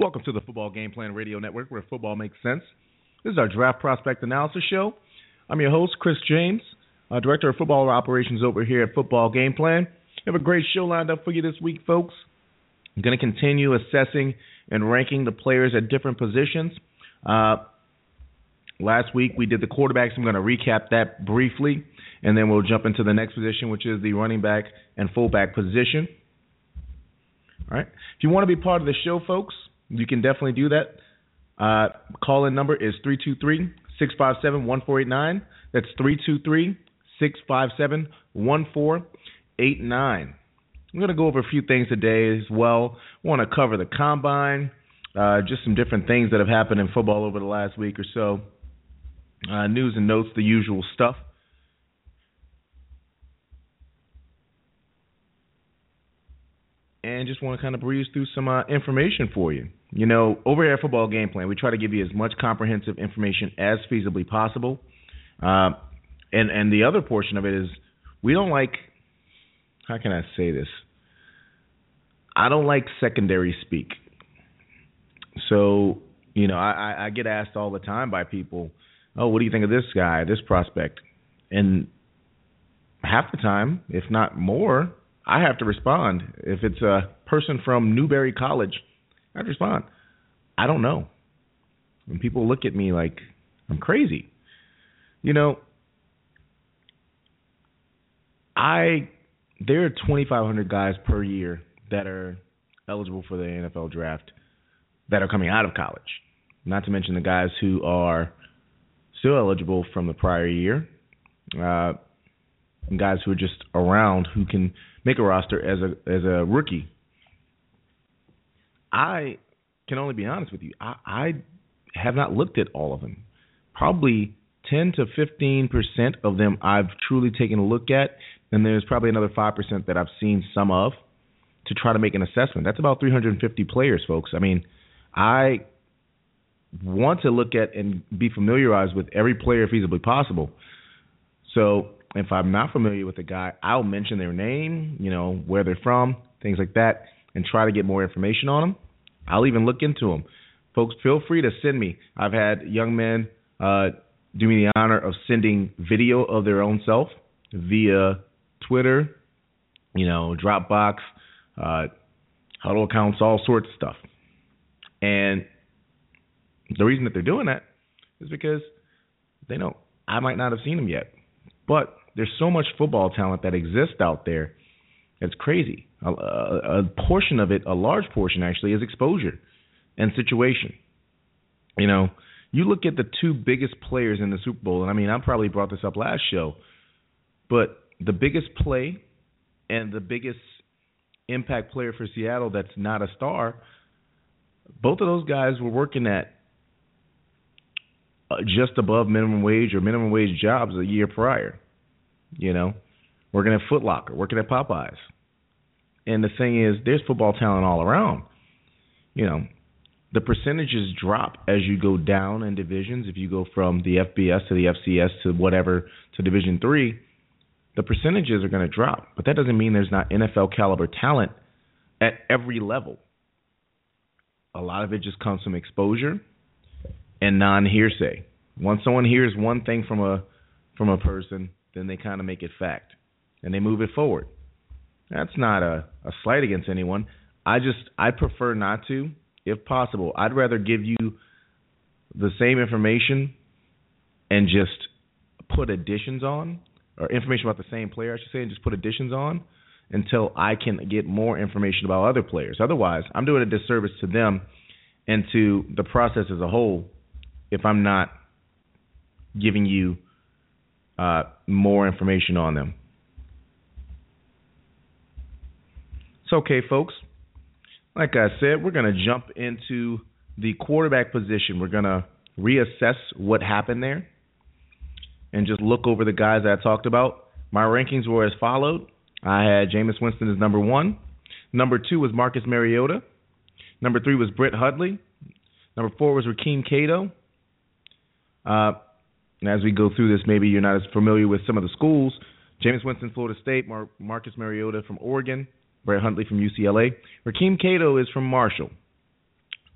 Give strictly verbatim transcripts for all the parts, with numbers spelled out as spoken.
Welcome to the Football Game Plan Radio Network, where football makes sense. This is our Draft Prospect Analysis Show. I'm your host, Chris James, uh, Director of Football Operations over here at Football Game Plan. We have a great show lined up for you this week, folks. I'm going to continue assessing and ranking the players at different positions. Uh, last week we did the quarterbacks. I'm going to recap that briefly, and then we'll jump into the next position, which is the running back and fullback position. All right. If you want to be part of the show, folks, you can definitely do that. Uh, call-in number is three two three, six five seven, one four eight nine. That's three two three, six five seven, one four eight nine. I'm going to go over a few things today as well. I want to cover the combine, uh, just some different things that have happened in football over the last week or so. Uh, news and notes, the usual stuff. And just want to kind of breeze through some uh, information for you. You know, over here at Football Game Plan, we try to give you as much comprehensive information as feasibly possible. Uh, and, and the other portion of it is we don't like, how can I say this? I don't like secondary speak. So, you know, I, I get asked all the time by people, oh, what do you think of this guy, this prospect? And half the time, if not more, I have to respond. If it's a person from Newberry College, I have to respond. I don't know. When people look at me like I'm crazy. You know, I there are twenty-five hundred guys per year that are eligible for the N F L draft that are coming out of college. Not to mention the guys who are still eligible from the prior year. Uh, and guys who are just around who can make a roster as a as a rookie. I can only be honest with you. I, I have not looked at all of them. Probably ten to fifteen percent of them I've truly taken a look at, and there's probably another five percent that I've seen some of to try to make an assessment. That's about three hundred fifty players, folks. I mean, I want to look at and be familiarized with every player feasibly possible. So if I'm not familiar with a guy, I'll mention their name, you know, where they're from, things like that, and try to get more information on them. I'll even look into them. Folks, feel free to send me. I've had young men uh, do me the honor of sending video of their own self via Twitter, you know, Dropbox, uh, huddle accounts, all sorts of stuff. And the reason that they're doing that is because they know I might not have seen them yet. But there's so much football talent that exists out there. It's crazy. A, a, a portion of it, a large portion actually, is exposure and situation. You know, you look at the two biggest players in the Super Bowl, and I mean, I probably brought this up last show, but the biggest play and the biggest impact player for Seattle that's not a star, both of those guys were working at uh, just above minimum wage or minimum wage jobs a year prior. You know, working at Foot Locker, working at Popeyes. And the thing is, there's football talent all around. You know, the percentages drop as you go down in divisions. If you go from the F B S to the F C S to whatever to Division three, the percentages are going to drop. But that doesn't mean there's not N F L caliber talent at every level. A lot of it just comes from exposure and non-hearsay. Once someone hears one thing from a from a person, then they kind of make it fact, and they move it forward. That's not a, a slight against anyone. I just, I prefer not to, if possible. I'd rather give you the same information and just put additions on, or information about the same player, I should say, and just put additions on until I can get more information about other players. Otherwise, I'm doing a disservice to them and to the process as a whole if I'm not giving you uh, more information on them. It's okay, folks. Like I said, we're going to jump into the quarterback position. We're going to reassess what happened there and just look over the guys that I talked about. My rankings were as followed. I had Jameis Winston as number one. Number two was Marcus Mariota. Number three was Brett Hundley. Number four was Rakeem Cato. Uh, and as we go through this, maybe you're not as familiar with some of the schools. Jameis Winston, Florida State. Mar- Marcus Mariota from Oregon. Brett Hundley from U C L A. Rakeem Cato is from Marshall.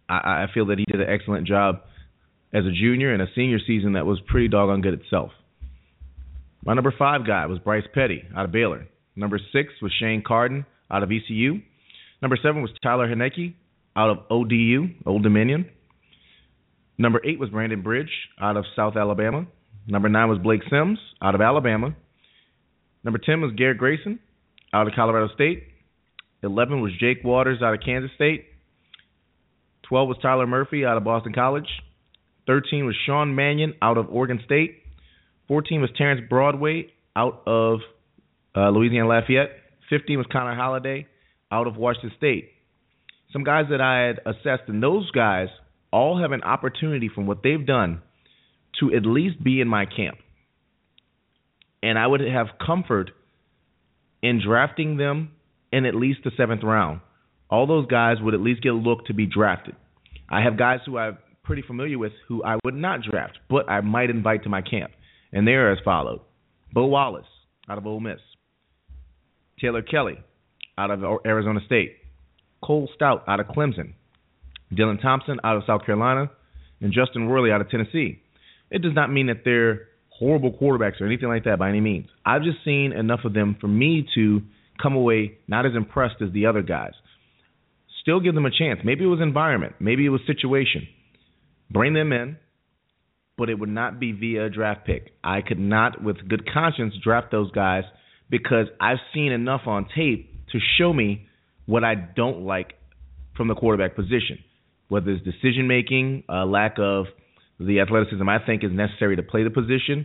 I, I feel that he did an excellent job as a junior and a senior season that was pretty doggone good itself. My number five guy was Bryce Petty out of Baylor. Number six was Shane Carden out of E C U. Number seven was Tyler Heineke out of O D U, Old Dominion. Number eight was Brandon Bridge out of South Alabama. Number nine was Blake Sims out of Alabama. Number ten was Garrett Grayson out of Colorado State. eleven was Jake Waters out of Kansas State. twelve was Tyler Murphy out of Boston College. thirteen was Sean Mannion out of Oregon State. fourteen was Terrence Broadway out of uh, Louisiana Lafayette. fifteen was Connor Holiday out of Washington State. Some guys that I had assessed, and those guys all have an opportunity from what they've done to at least be in my camp. And I would have comfort in drafting them in at least the seventh round. All those guys would at least get a look to be drafted. I have guys who I'm pretty familiar with who I would not draft, but I might invite to my camp. And they are as followed. Bo Wallace out of Ole Miss. Taylor Kelly out of Arizona State. Cole Stout out of Clemson. Dylan Thompson out of South Carolina. And Justin Worley out of Tennessee. It does not mean that they're horrible quarterbacks or anything like that by any means. I've just seen enough of them for me to come away not as impressed as the other guys. Still give them a chance. Maybe it was environment. Maybe it was situation. Bring them in, but it would not be via a draft pick. I could not, with good conscience, draft those guys because I've seen enough on tape to show me what I don't like from the quarterback position, whether it's decision-making, a lack of the athleticism I think is necessary to play the position,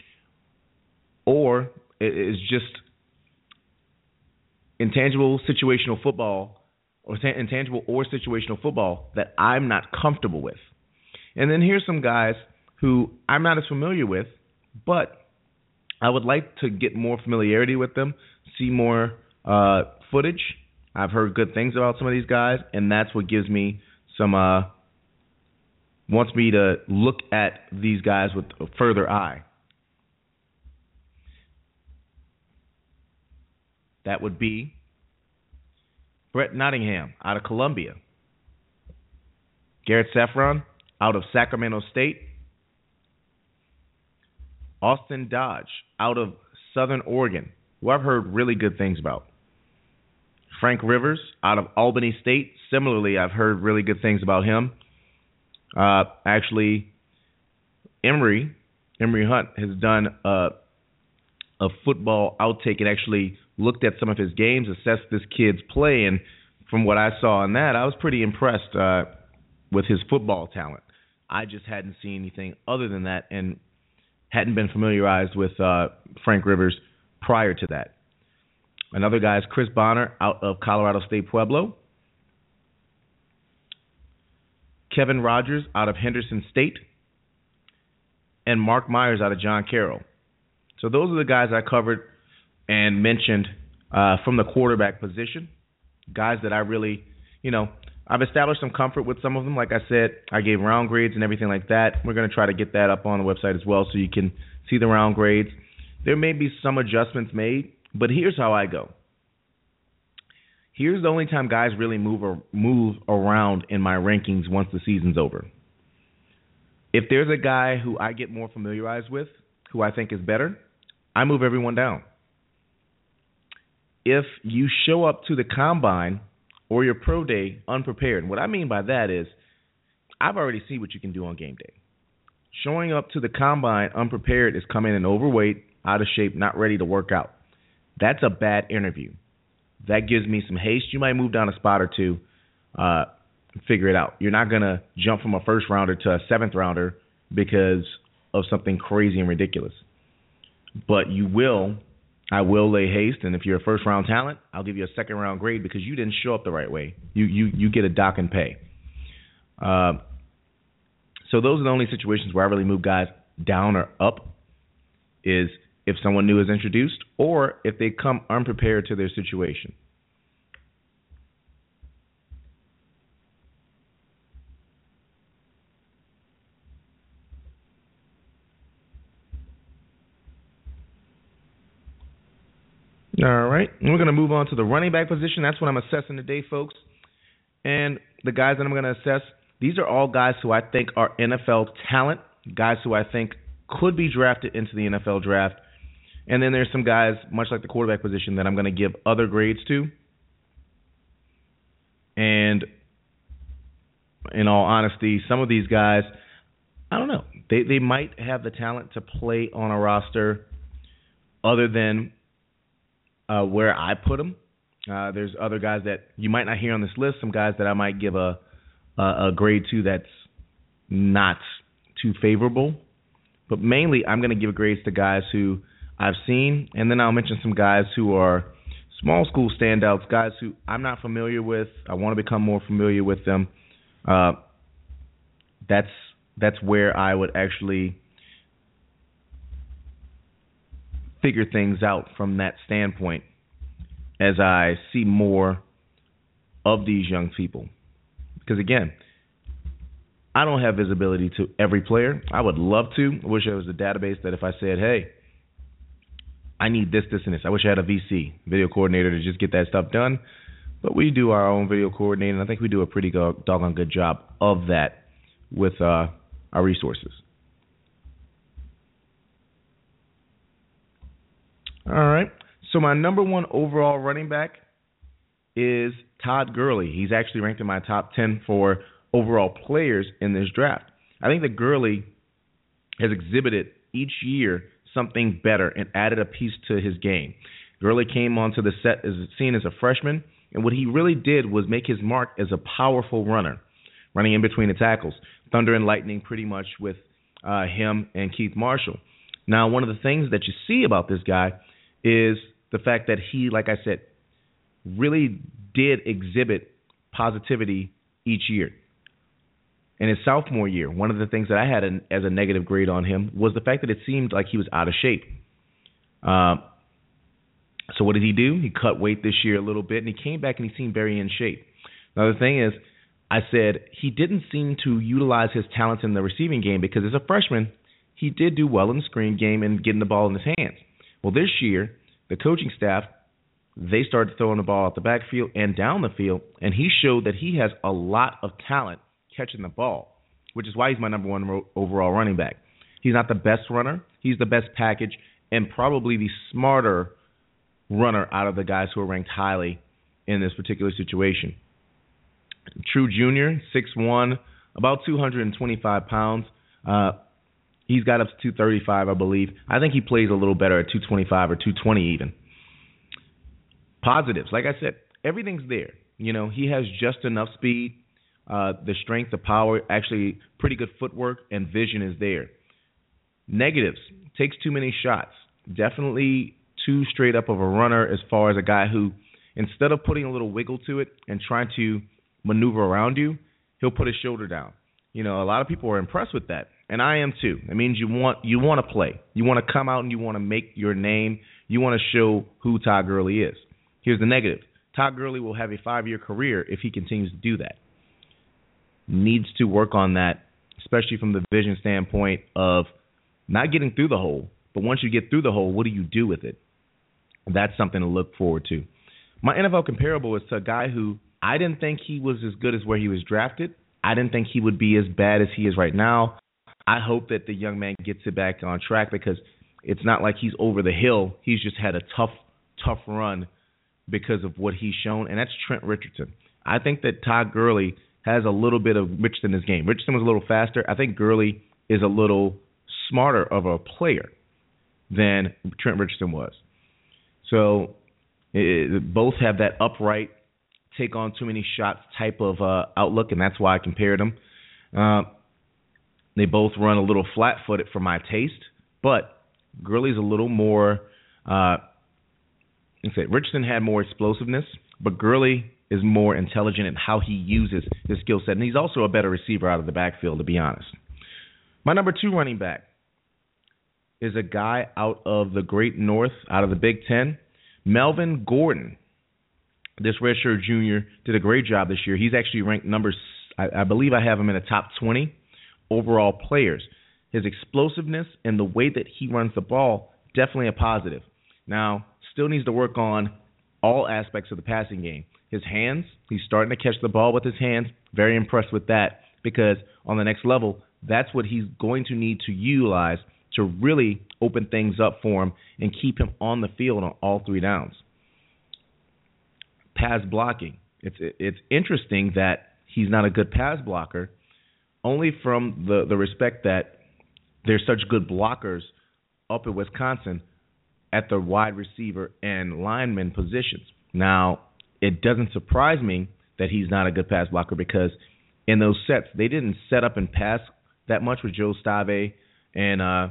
or it is just intangible situational football or intangible or situational football that I'm not comfortable with. And then here's some guys who I'm not as familiar with, but I would like to get more familiarity with them, see more uh, footage. I've heard good things about some of these guys, and that's what gives me some, uh, wants me to look at these guys with a further eye. That would be Brett Nottingham out of Columbia. Garrett Saffron out of Sacramento State. Austin Dodge out of Southern Oregon, who I've heard really good things about. Frank Rivers out of Albany State. Similarly, I've heard really good things about him. Uh, actually, Emory, Emory Hunt has done a, a football outtake and actually looked at some of his games, assessed this kid's play, and from what I saw in that, I was pretty impressed uh, with his football talent. I just hadn't seen anything other than that and hadn't been familiarized with uh, Frank Rivers prior to that. Another guy is Chris Bonner out of Colorado State Pueblo. Kevin Rogers out of Henderson State. And Mark Myers out of John Carroll. So those are the guys I covered and mentioned uh, from the quarterback position. Guys that I really, you know, I've established some comfort with some of them. Like I said, I gave round grades and everything like that. We're going to try to get that up on the website as well so you can see the round grades. There may be some adjustments made, but here's how I go. Here's the only time guys really move or move around in my rankings once the season's over. If there's a guy who I get more familiarized with, who I think is better, I move everyone down. If you show up to the combine or your pro day unprepared, and what I mean by that is I've already seen what you can do on game day. Showing up to the combine unprepared is coming in overweight, out of shape, not ready to work out. That's a bad interview. That gives me some haste. You might move down a spot or two, uh, figure it out. You're not going to jump from a first rounder to a seventh rounder because of something crazy and ridiculous. But you will, I will lay haste, and if you're a first round talent, I'll give you a second round grade because you didn't show up the right way. You you you get a dock and pay. Uh, so those are the only situations where I really move guys down or up, is if someone new is introduced or if they come unprepared to their situation. All right, and we're going to move on to the running back position. That's what I'm assessing today, folks. And the guys that I'm going to assess these are all guys who I think are N F L talent, guys who I think could be drafted into the N F L draft. And then there's some guys, much like the quarterback position, that I'm going to give other grades to. And in all honesty, some of these guys, I don't know. They they might have the talent to play on a roster other than uh, where I put them. Uh, there's other guys that you might not hear on this list, some guys that I might give a, a, a grade to that's not too favorable. But mainly I'm going to give grades to guys who I've seen, and then I'll mention some guys who are small school standouts, guys who I'm not familiar with. I want to become more familiar with them. Uh, that's that's where I would actually figure things out from that standpoint as I see more of these young people. Because, again, I don't have visibility to every player. I would love to. I wish there was a database that if I said, hey, I need this, this, and this. I wish I had a V C, video coordinator, to just get that stuff done. But we do our own video coordinating, and I think we do a pretty go- doggone good job of that with uh, our resources. All right. So my number one overall running back is Todd Gurley. He's actually ranked in my top ten for overall players in this draft. I think that Gurley has exhibited each year something better and added a piece to his game. Gurley came onto the set as seen as a freshman, and what he really did was make his mark as a powerful runner, running in between the tackles, thunder and lightning pretty much with uh, him and Keith Marshall. Now, one of the things that you see about this guy is the fact that he, like I said, really did exhibit positivity each year. In his sophomore year, one of the things that I had an, as a negative grade on him was the fact that it seemed like he was out of shape. Uh, so what did he do? He cut weight this year a little bit, and he came back and he seemed very in shape. Now, the thing is, I said he didn't seem to utilize his talents in the receiving game because as a freshman, he did do well in the screen game and getting the ball in his hands. Well, this year, the coaching staff, they started throwing the ball out the backfield and down the field, and he showed that he has a lot of talent catching the ball, which is why he's my number one ro- overall running back. He's not the best runner. He's the best package and probably the smarter runner out of the guys who are ranked highly in this particular situation. True junior, six one, about two hundred twenty-five pounds. Uh, he's got up to two thirty-five, I believe. I think he plays a little better at two twenty-five or two twenty even. Positives, like I said, everything's there. You know, he has just enough speed. Uh, the strength, the power, actually pretty good footwork and vision is there. Negatives, takes too many shots. Definitely too straight up of a runner as far as a guy who, instead of putting a little wiggle to it and trying to maneuver around you, he'll put his shoulder down. You know, a lot of people are impressed with that, and I am too. It means you want you want to play. You want to come out and you want to make your name. You want to show who Todd Gurley is. Here's the negative. Todd Gurley will have a five-year career if he continues to do that. Needs to work on that, especially from the vision standpoint of not getting through the hole, but once you get through the hole, what do you do with it? That's something to look forward to. My N F L comparable is to a guy who I didn't think he was as good as where he was drafted. I didn't think he would be as bad as he is right now. I hope that the young man gets it back on track because it's not like he's over the hill. He's just had a tough, tough run because of what he's shown, and that's Trent Richardson. I think that Todd Gurley has a little bit of Richardson in his game. Richardson was a little faster. I think Gurley is a little smarter of a player than Trent Richardson was. So it, both have that upright, take on too many shots type of uh, outlook, and that's why I compared them. Uh, they both run a little flat-footed for my taste, but Gurley's a little more uh, – Richardson had more explosiveness, but Gurley is more intelligent in how he uses his skill set, and he's also a better receiver out of the backfield, to be honest. My number two running back is a guy out of the Great North, out of the Big Ten, Melvin Gordon. This redshirt junior did a great job this year. He's actually ranked number, I, I believe I have him in the top twenty overall players. His explosiveness and the way that he runs the ball, definitely a positive. Now, still needs to work on all aspects of the passing game. His hands, he's starting to catch the ball with his hands. Very impressed with that. because on the next level, that's what he's going to need to utilize to really open things up for him and keep him on the field on all three downs. Pass blocking. It's it's interesting that he's not a good pass blocker, only from the, the respect that there's such good blockers up at Wisconsin at the wide receiver and lineman positions. Now, it doesn't surprise me that he's not a good pass blocker because in those sets, they didn't set up and pass that much with Joe Stave and uh,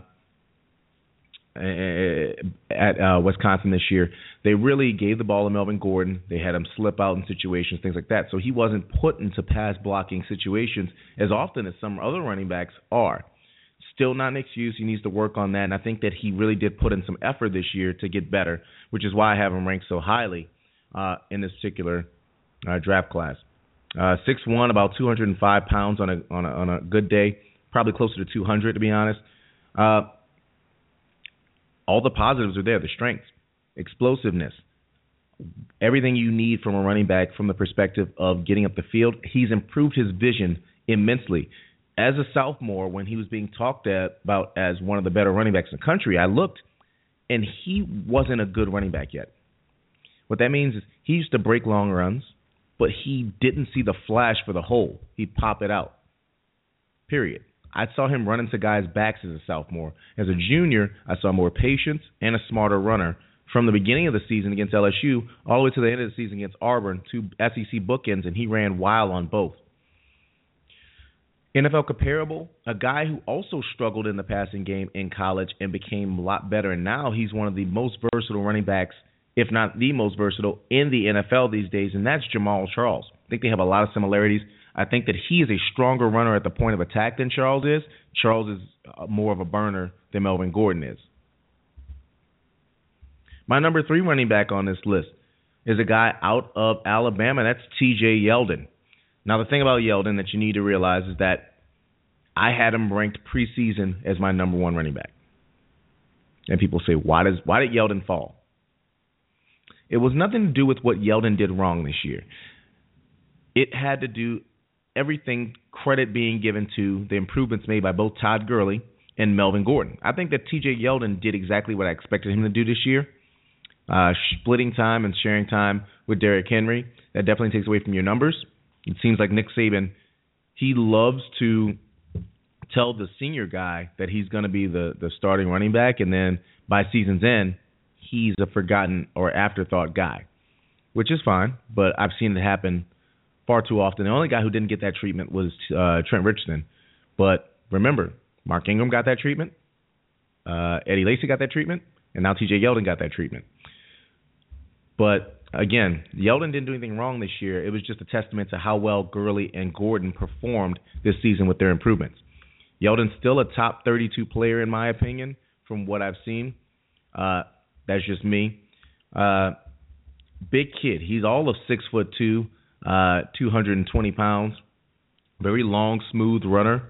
at uh, Wisconsin this year. They really gave the ball to Melvin Gordon. They had him slip out in situations, things like that. So he wasn't put into pass blocking situations as often as some other running backs are. Still not an excuse. He needs to work on that. And I think that he really did put in some effort this year to get better, which is why I have him ranked so highly uh, in this particular uh, draft class. Uh, six one, about two hundred five pounds on a, on a on a good day, probably closer to two hundred to be honest. Uh, all the positives are there, the strengths, explosiveness, everything you need from a running back from the perspective of getting up the field. He's improved his vision immensely. As a sophomore, when he was being talked about as one of the better running backs in the country, I looked, and he wasn't a good running back yet. What that means is he used to break long runs, but he didn't see the flash for the hole. He'd pop it out, period. I saw him run into guys' backs as a sophomore. As a junior, I saw more patience and a smarter runner from the beginning of the season against L S U all the way to the end of the season against Auburn, two S E C bookends, and he ran wild on both. N F L comparable, a guy who also struggled in the passing game in college and became a lot better, and now he's one of the most versatile running backs, if not the most versatile, in the N F L these days, and that's Jamaal Charles. I think they have a lot of similarities. I think that he is a stronger runner at the point of attack than Charles is. Charles is more of a burner than Melvin Gordon is. My number three running back on this list is a guy out of Alabama. That's T J Yeldon. Now, the thing about Yeldon that you need to realize is that I had him ranked preseason as my number one running back. And people say, why does why did Yeldon fall? It was nothing to do with what Yeldon did wrong this year. It had to do everything credit being given to the improvements made by both Todd Gurley and Melvin Gordon. I think that T J Yeldon did exactly what I expected him to do this year. Uh, splitting time and sharing time with Derrick Henry, that definitely takes away from your numbers. It seems like Nick Saban, he loves to tell the senior guy that he's going to be the, the starting running back, and then by season's end, he's a forgotten or afterthought guy, which is fine, but I've seen it happen far too often. The only guy who didn't get that treatment was uh, Trent Richardson. But remember, Mark Ingram got that treatment, uh, Eddie Lacy got that treatment, and now T J Yeldon got that treatment. But again, Yeldon didn't do anything wrong this year. It was just a testament to how well Gurley and Gordon performed this season with their improvements. Yeldon's still a top thirty-two player in my opinion from what I've seen. Uh, that's just me. Uh, big kid. He's all of six foot two, uh, two hundred twenty pounds. Very long, smooth runner.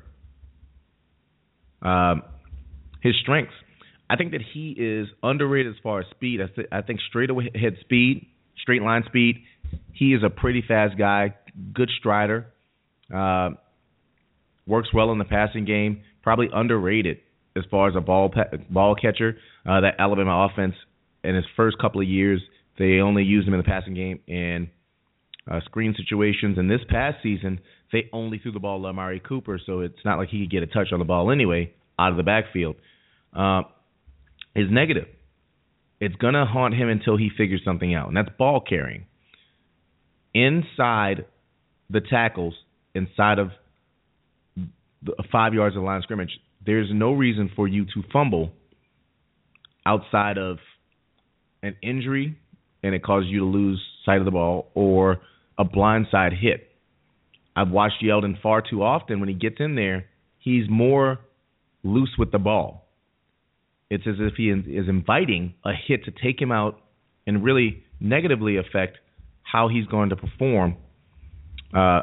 Um, his strengths. I think that he is underrated as far as speed. I, th- I think straight ahead speed, straight line speed. He is a pretty fast guy, good strider, uh, works well in the passing game. Probably underrated as far as a ball pa- ball catcher. Uh, that Alabama offense in his first couple of years, they only used him in the passing game in uh, screen situations. And this past season, they only threw the ball to Amari Cooper, so it's not like he could get a touch on the ball anyway out of the backfield. Uh, is negative. It's going to haunt him until he figures something out, and that's ball carrying. Inside the tackles, inside of the five yards of the line of scrimmage, there's no reason for you to fumble outside of an injury and it causes you to lose sight of the ball or a blindside hit. I've watched Yeldon far too often. When he gets in there, he's more loose with the ball. It's as if he is inviting a hit to take him out and really negatively affect how he's going to perform uh,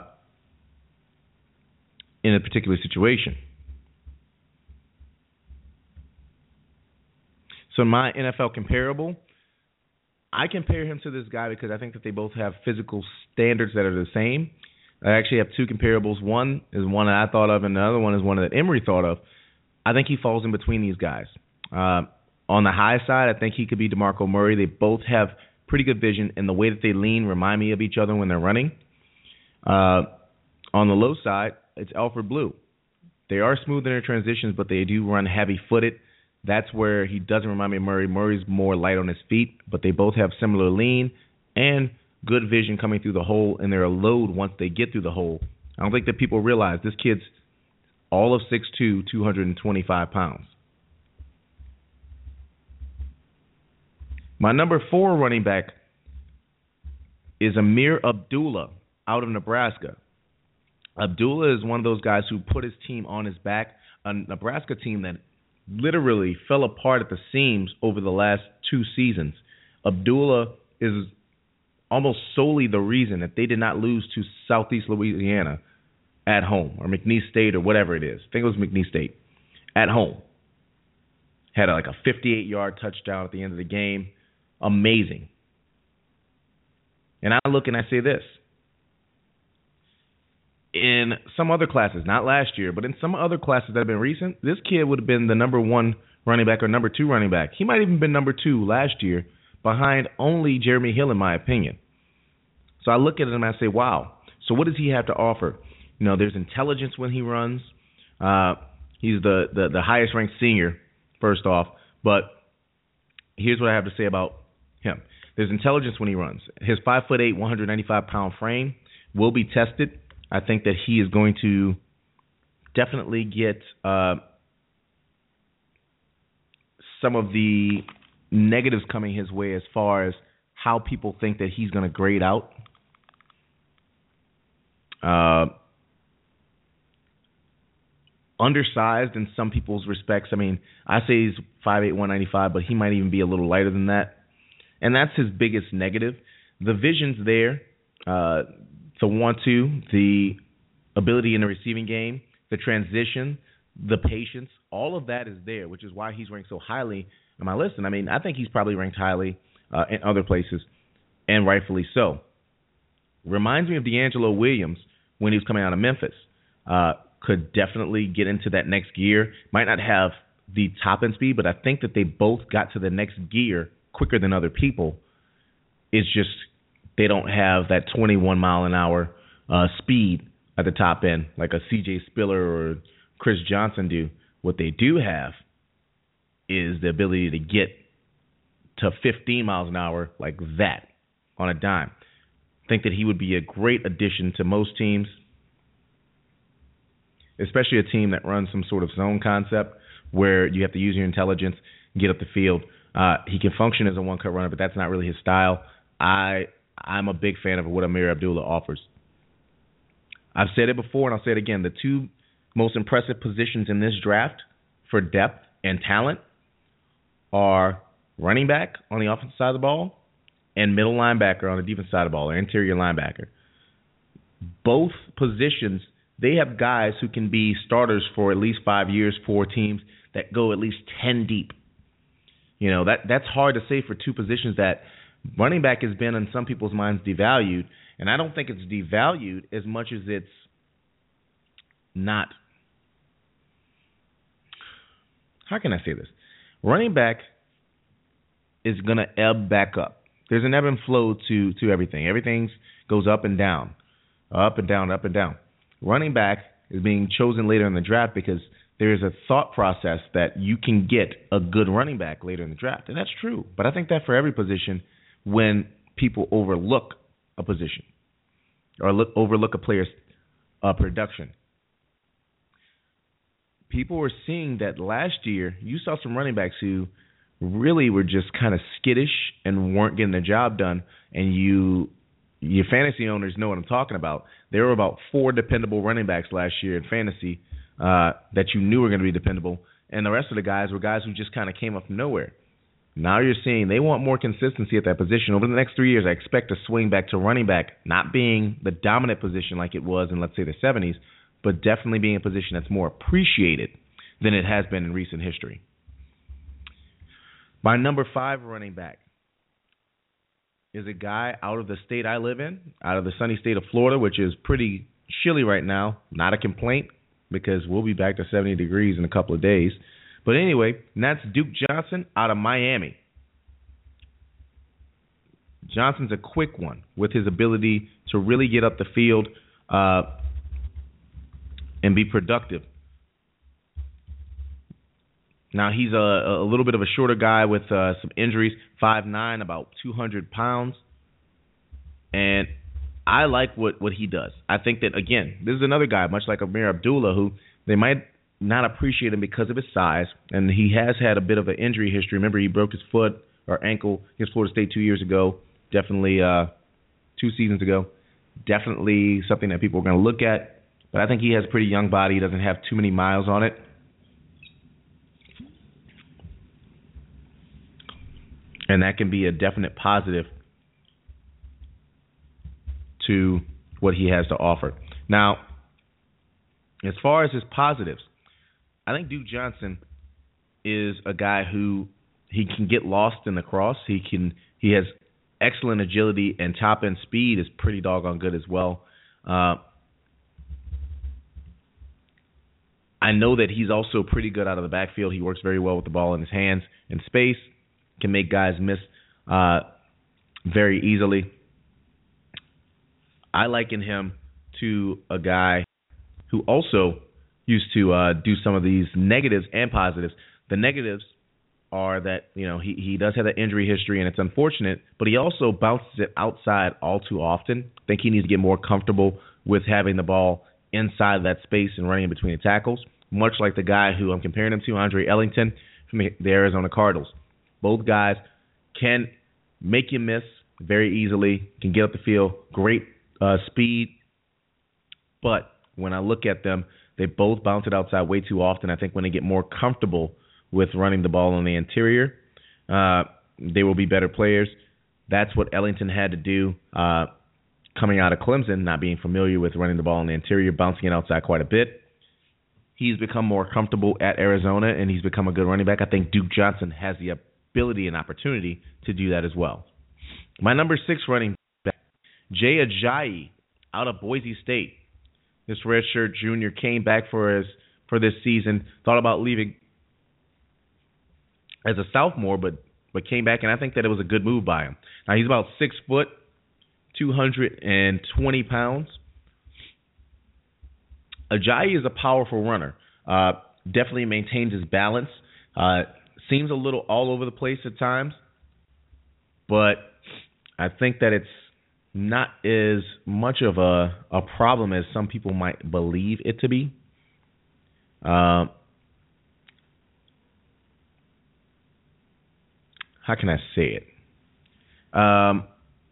in a particular situation. So in my N F L comparable, I compare him to this guy because I think that they both have physical standards that are the same. I actually have two comparables. One is one that I thought of, and the other one is one that Emory thought of. I think he falls in between these guys. Uh, on the high side, I think he could be DeMarco Murray. They both have pretty good vision, and the way that they lean remind me of each other when they're running. Uh, on the low side, it's Alfred Blue. They are smooth in their transitions, but they do run heavy-footed. That's where he doesn't remind me of Murray. Murray's more light on his feet, but they both have similar lean and good vision coming through the hole, and they're a load once they get through the hole. I don't think that people realize this kid's all of six two, two hundred twenty-five pounds. My number four running back is Ameer Abdullah out of Nebraska. Abdullah is one of those guys who put his team on his back, a Nebraska team that literally fell apart at the seams over the last two seasons. Abdullah is almost solely the reason that they did not lose to Southeast Louisiana at home, or McNeese State, or whatever it is. I think it was McNeese State at home. Had a, like a fifty-eight-yard touchdown at the end of the game. Amazing. And I look and I say this. In some other classes, not last year, but in some other classes that have been recent, this kid would have been the number one running back or number two running back. He might even been number two last year, behind only Jeremy Hill, in my opinion. So I look at him and I say, wow. So what does he have to offer? You know, there's intelligence when he runs. Uh, he's the, the, the highest ranked senior, first off. But here's what I have to say about him. There's intelligence when he runs. His five foot eight, one hundred ninety-five pound frame will be tested. I think that he is going to definitely get uh, some of the negatives coming his way as far as how people think that he's going to grade out. Uh, undersized in some people's respects. I mean, I say he's five eight, one ninety-five, but he might even be a little lighter than that. And that's his biggest negative. The vision's there. Uh, the one-two, the ability in the receiving game, the transition, the patience, all of that is there, which is why he's ranked so highly on my list. And, I mean, I think he's probably ranked highly uh, in other places, and rightfully so. Reminds me of D'Angelo Williams when he was coming out of Memphis. Uh, could definitely get into that next gear. Might not have the top-end speed, but I think that they both got to the next gear quicker than other people. It's just they don't have that twenty-one mile an hour uh, speed at the top end like a C J Spiller or Chris Johnson do. What they do have is the ability to get to fifteen miles an hour like that on a dime. I think that he would be a great addition to most teams, especially a team that runs some sort of zone concept where you have to use your intelligence, get up the field. Uh, he can function as a one-cut runner, but that's not really his style. I, I'm a big fan of what Ameer Abdullah offers. I've said it before, and I'll say it again. The two most impressive positions in this draft for depth and talent are running back on the offensive side of the ball and middle linebacker on the defensive side of the ball, or interior linebacker. Both positions, they have guys who can be starters for at least five years for teams that go at least ten deep. You know, that that's hard to say for two positions that running back has been in some people's minds devalued, and I don't think it's devalued as much as it's not. How can I say this? Running back is going to ebb back up. There's an ebb and flow to, to everything. Everything goes up and down, up and down, up and down. Running back is being chosen later in the draft because there is a thought process that you can get a good running back later in the draft. And that's true. But I think that for every position, when people overlook a position or look, overlook a player's uh, production, people were seeing that last year you saw some running backs who really were just kind of skittish and weren't getting the job done. And you, your fantasy owners know what I'm talking about. There were about four dependable running backs last year in fantasy uh, that you knew were going to be dependable. And the rest of the guys were guys who just kind of came up from nowhere. Now you're seeing they want more consistency at that position. Over the next three years, I expect to swing back to running back, not being the dominant position like it was in, let's say, the seventies, but definitely being a position that's more appreciated than it has been in recent history. My number five running back is a guy out of the state I live in, out of the sunny state of Florida, which is pretty chilly right now. Not a complaint because we'll be back to seventy degrees in a couple of days. But anyway, and that's Duke Johnson out of Miami. Johnson's a quick one with his ability to really get up the field uh, and be productive. Now, he's a, a little bit of a shorter guy with uh, some injuries, five nine, about two hundred pounds. And I like what, what he does. I think that, again, this is another guy, much like Amir Abdullah, who they might not appreciate him because of his size, and he has had a bit of an injury history. Remember, he broke his foot or ankle against Florida State two years ago, definitely uh, two seasons ago. Definitely something that people are going to look at. But I think he has a pretty young body. He doesn't have too many miles on it. And that can be a definite positive to what he has to offer. Now, as far as his positives, I think Duke Johnson is a guy who he can get lost in the cross. He can he has excellent agility, and top end speed is pretty doggone good as well. Uh, I know that he's also pretty good out of the backfield. He works very well with the ball in his hands in space, can make guys miss uh, very easily. I liken him to a guy who also used to uh, do some of these negatives and positives. The negatives are that, you know, he, he does have that injury history, and it's unfortunate, but he also bounces it outside all too often. I think he needs to get more comfortable with having the ball inside of that space and running in between the tackles, much like the guy who I'm comparing him to, Andre Ellington from the Arizona Cardinals. Both guys can make you miss very easily, can get up the field, great uh, speed, but when I look at them, they both bounce it outside way too often. I think when they get more comfortable with running the ball on the interior, uh, they will be better players. That's what Ellington had to do uh, coming out of Clemson, not being familiar with running the ball on the interior, bouncing it outside quite a bit. He's become more comfortable at Arizona, and he's become a good running back. I think Duke Johnson has the ability and opportunity to do that as well. My number six running back, Jay Ajayi out of Boise State. This redshirt junior came back for his for this season, thought about leaving as a sophomore, but but came back, and I think that it was a good move by him. Now, he's about six foot, two hundred twenty pounds. Ajayi is a powerful runner. Uh, definitely maintains his balance. Uh, seems a little all over the place at times, but I think that it's not as much of a, a problem as some people might believe it to be. Uh, how can I say it? Um,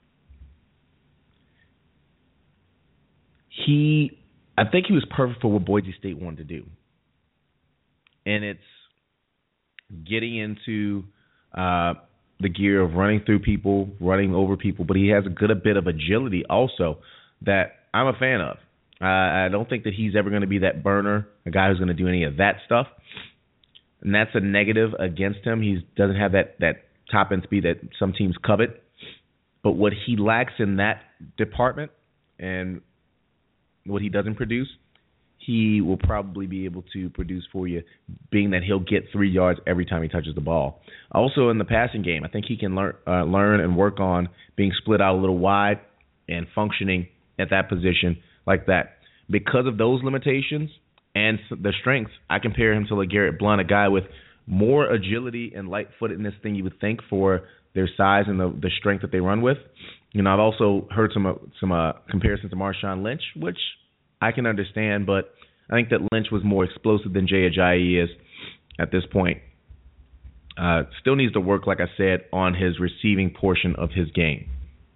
he, I think he was perfect for what Boise State wanted to do. And it's getting into uh, the gear of running through people, running over people, but he has a good a bit of agility also that I'm a fan of. Uh, I don't think that he's ever going to be that burner, a guy who's going to do any of that stuff. And that's a negative against him. He doesn't have that, that top-end speed that some teams covet. But what he lacks in that department and what he doesn't produce, he will probably be able to produce for you, being that he'll get three yards every time he touches the ball. Also in the passing game, I think he can learn uh, learn and work on being split out a little wide and functioning at that position like that. Because of those limitations and the strength, I compare him to LeGarrette Blount, a guy with more agility and light-footedness than you would think for their size and the, the strength that they run with. You know, I've also heard some uh, some uh, comparisons to Marshawn Lynch, which I can understand, but I think that Lynch was more explosive than Jay Ajayi is at this point. Uh, still needs to work, like I said, on his receiving portion of his game.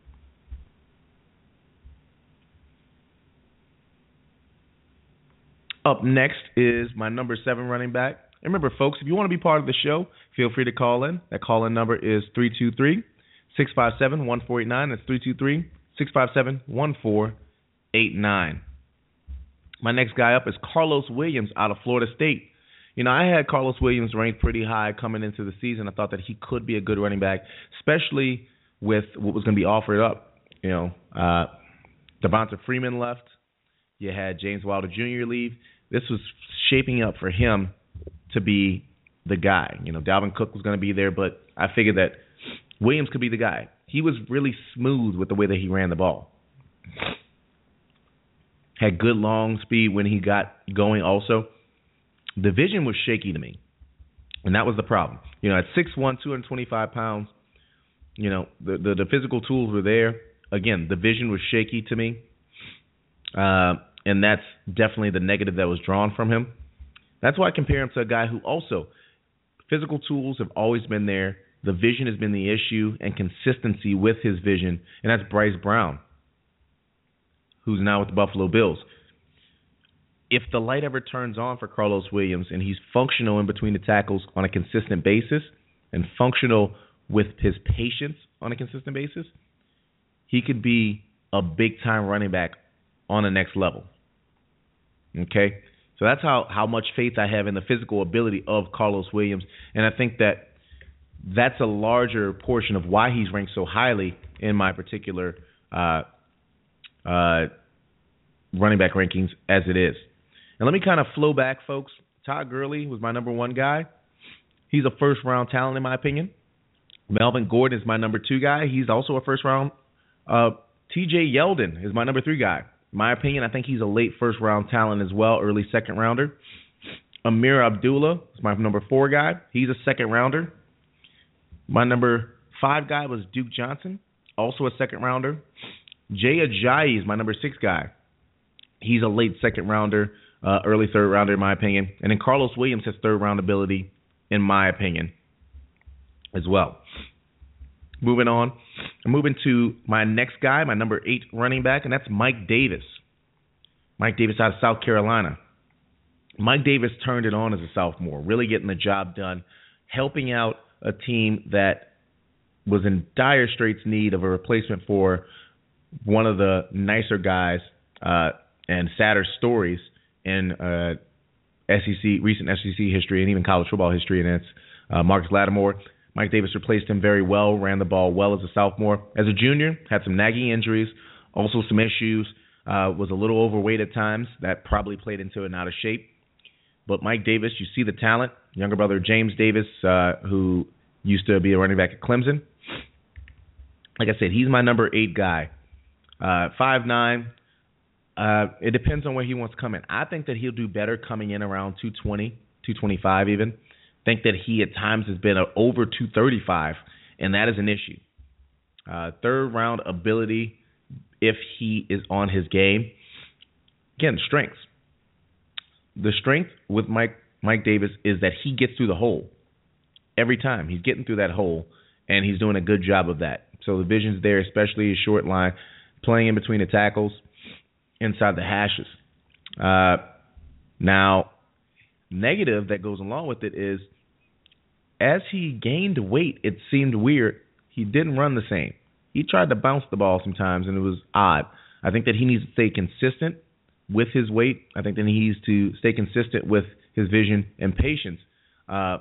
Up next is my number seven running back. And remember, folks, if you want to be part of the show, feel free to call in. That call-in number is three two three, six five seven, one four eight nine. That's three two three, six five seven, one four eight nine. My next guy up is Carlos Williams out of Florida State. You know, I had Carlos Williams ranked pretty high coming into the season. I thought that he could be a good running back, especially with what was going to be offered up. You know, uh, Devonta Freeman left. You had James Wilder Junior leave. This was shaping up for him to be the guy. You know, Dalvin Cook was going to be there, but I figured that Williams could be the guy. He was really smooth with the way that he ran the ball. Had good long speed when he got going also. The vision was shaky to me, and that was the problem. You know, at six one, two hundred twenty-five pounds, you know, the, the, the physical tools were there. Again, the vision was shaky to me, uh, and that's definitely the negative that was drawn from him. That's why I compare him to a guy who also, physical tools have always been there. The vision has been the issue, and consistency with his vision, and that's Bryce Brown, who's now with the Buffalo Bills. If the light ever turns on for Carlos Williams and he's functional in between the tackles on a consistent basis and functional with his patience on a consistent basis, he could be a big-time running back on the next level. Okay? So that's how, how much faith I have in the physical ability of Carlos Williams, and I think that that's a larger portion of why he's ranked so highly in my particular uh, uh, running back rankings as it is. And let me kind of flow back, folks. Todd Gurley was my number one guy. He's a first-round talent, in my opinion. Melvin Gordon is my number two guy. He's also a first-round. Uh, T J Yeldon is my number three guy. In my opinion, I think he's a late first-round talent as well, early second-rounder. Amir Abdullah is my number four guy. He's a second-rounder. My number five guy was Duke Johnson, also a second-rounder. Jay Ajayi is my number six guy. He's a late second-rounder. Uh, early third rounder, in my opinion. And then Carlos Williams has third round ability, in my opinion, as well. Moving on. I'm moving to my next guy, my number eight running back, and that's Mike Davis. Mike Davis out of South Carolina. Mike Davis turned it on as a sophomore, really getting the job done, helping out a team that was in dire straits need of a replacement for one of the nicer guys uh, and sadder stories in uh, S E C, recent S E C history and even college football history, and it's uh, Marcus Lattimore. Mike Davis replaced him very well, ran the ball well as a sophomore. As a junior, had some nagging injuries, also some issues, uh, was a little overweight at times. That probably played into it, out of shape. But Mike Davis, you see the talent. Younger brother James Davis, uh, who used to be a running back at Clemson. Like I said, he's my number eight guy. Uh, five nine. Uh, it depends on where he wants to come in. I think that he'll do better coming in around two twenty, two twenty-five even. Think that he at times has been over two thirty-five, and that is an issue. Uh, third round ability if he is on his game. Again, strengths. The strength with Mike Mike Davis is that he gets through the hole every time. He's getting through that hole, and he's doing a good job of that. So the vision's there, especially his short line, playing in between the tackles, inside the hashes. Uh, now, negative that goes along with it is as he gained weight, it seemed weird. He didn't run the same. He tried to bounce the ball sometimes, and it was odd. I think that he needs to stay consistent with his weight. I think that he needs to stay consistent with his vision and patience. Uh,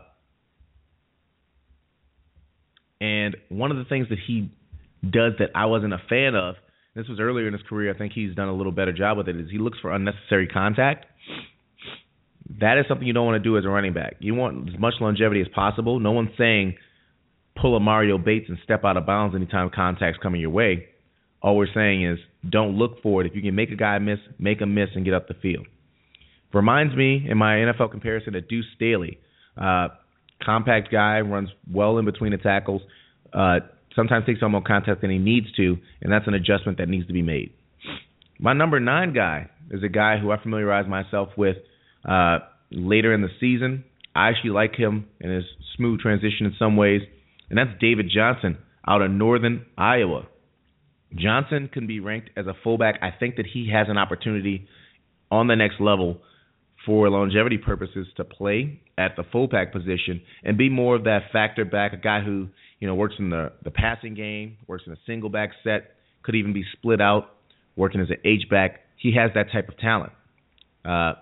and one of the things that he does that I wasn't a fan of, this was earlier in his career, I think he's done a little better job with it, is he looks for unnecessary contact. That is something you don't want to do as a running back. You want as much longevity as possible. No one's saying pull a Mario Bates and step out of bounds anytime contact's coming your way. All we're saying is don't look for it. If you can make a guy miss, make him miss and get up the field. Reminds me, in my N F L comparison, of Deuce Staley. Uh, compact guy, runs well in between the tackles, uh, sometimes takes on more contact than he needs to, and that's an adjustment that needs to be made. My number nine guy is a guy who I familiarized myself with uh, later in the season. I actually like him and his smooth transition in some ways, and that's David Johnson out of Northern Iowa. Johnson can be ranked as a fullback. I think that he has an opportunity on the next level for longevity purposes to play at the fullback position and be more of that factor back, a guy who, you know, works in the, the passing game, works in a single back set, could even be split out, working as an H-back. He has that type of talent. Uh,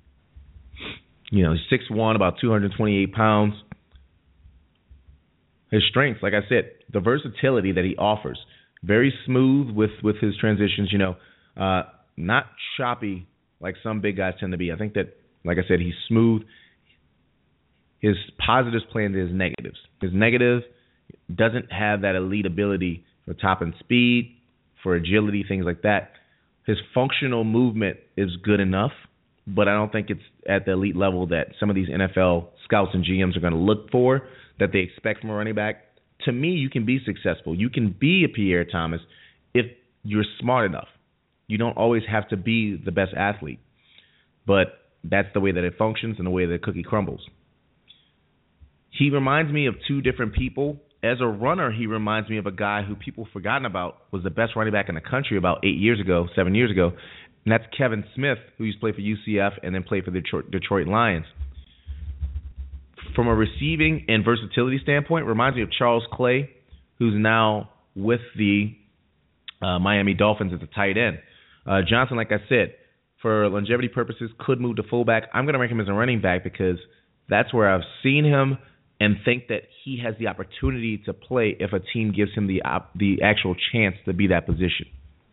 you know, he's six one, about two hundred twenty-eight pounds. his strengths, like I said, the versatility that he offers, very smooth with, with his transitions, you know, uh, not choppy like some big guys tend to be. I think that, like I said, he's smooth. His positives play into his negatives. His negative doesn't have that elite ability for top and speed, for agility, things like that. His functional movement is good enough, but I don't think it's at the elite level that some of these N F L scouts and G Ms are going to look for, that they expect from a running back. To me, you can be successful. You can be a Pierre Thomas if you're smart enough. You don't always have to be the best athlete, but that's the way that it functions and the way that the cookie crumbles. He reminds me of two different people. As a runner, he reminds me of a guy who people forgotten about was the best running back in the country about eight years ago, seven years ago, and that's Kevin Smith, who used to play for U C F and then played for the Detroit, Detroit Lions. From a receiving and versatility standpoint, reminds me of Charles Clay, who's now with the uh, Miami Dolphins as a tight end. Uh, Johnson, like I said, for longevity purposes, could move to fullback. I'm going to rank him as a running back because that's where I've seen him and think that he has the opportunity to play if a team gives him the op- the actual chance to be that position.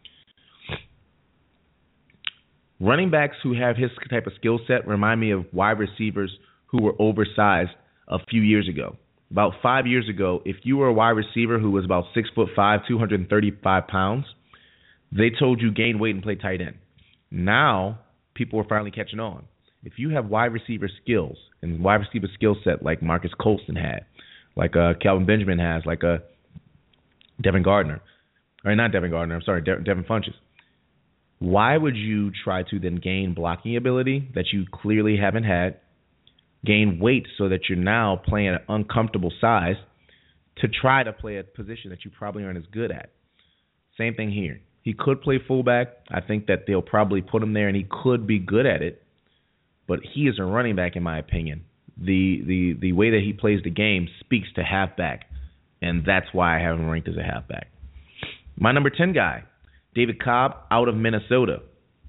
Running backs who have his type of skill set remind me of wide receivers who were oversized a few years ago. About five years ago, if you were a wide receiver who was about six foot five, two hundred thirty-five pounds, they told you gain weight and play tight end. Now, people are finally catching on. If you have wide receiver skills and wide receiver skill set like Marcus Colston had, like uh, Calvin Benjamin has, like uh, Devin Gardner, or not Devin Gardner, I'm sorry, De- Devin Funchess, why would you try to then gain blocking ability that you clearly haven't had, gain weight so that you're now playing an uncomfortable size to try to play a position that you probably aren't as good at? Same thing here. He could play fullback. I think that they'll probably put him there and he could be good at it. But he is a running back, in my opinion. The the the way that he plays the game speaks to halfback, and that's why I have him ranked as a halfback. My number ten guy, David Cobb, out of Minnesota.